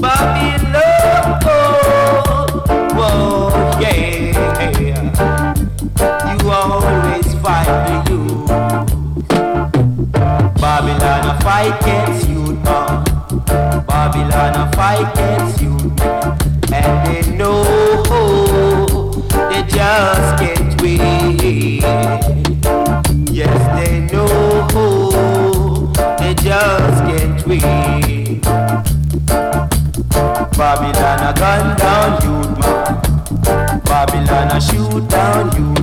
Babylon, whoa, yeah. You always fight the youth. Babylon a fight against youth, man. Babylon a fight against youth, and they know they just can't win. Yes, they know they just can't win. Babylon a gun down youth, man. Babylon a shoot down youth.